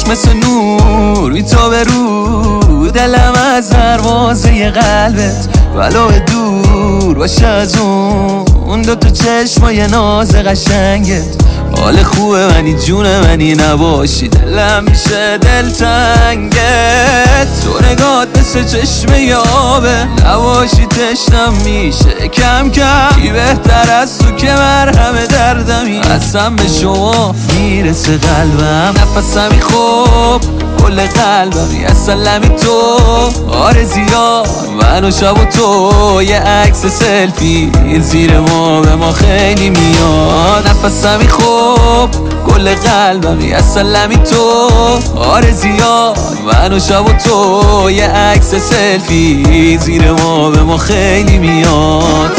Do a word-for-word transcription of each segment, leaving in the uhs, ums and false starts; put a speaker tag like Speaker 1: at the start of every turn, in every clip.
Speaker 1: مثل نور میتابه رو دلم از دروازه قلبت، ولو دور باشه از اون دو تا چشمای ناز قشنگت. حال خوبه منی جون منی نباشی دلم میشه دلتنگت. تو نگات مثل چشمه یابه نباشی تشنم میشه کم کم. کی بهتر از تو که مرهم دردمی، اصلا به شما میرسه قلبم. نفسمی خوب کل قلبمی اصلا تو آرزیا من و شب و تو. یه عکس سلفی زیر ما به ما خیلی میاد. نفسمی خوب کل قلبمی اصلا تو آرزیا من و شب و تو. یه عکس سلفی زیر ما به ما خیلی میاد.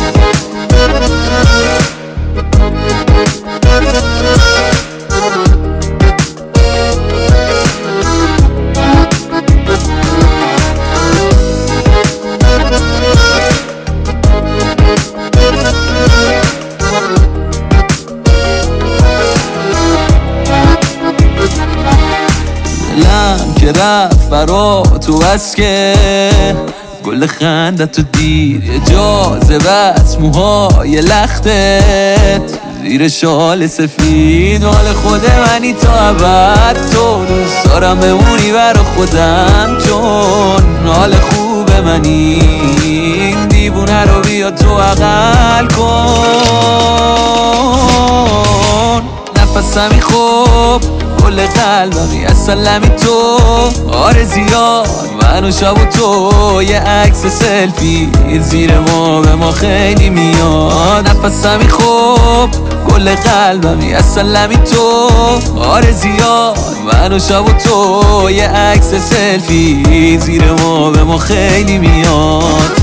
Speaker 1: دلم که رفت برا تو بس که گل خندت تو دیر یه جازه بس موهای لختت زیر شال سفید. مال خود منی تا ابد تو دوست دارم بمونی برا خودم، چون حال خوب منی این دیوونه رو بیا تو عقل کن. نفسمی خوب کل قلبمی اصلا تو آرزیا من و شب و تو. یه عکس سلفی زیر ما به ما خیلی میاد. نفسمی خوب کل قلبمی اصلا تو آرزیا من و شب و تو. یه عکس سلفی زیر ما به ما خیلی میاد.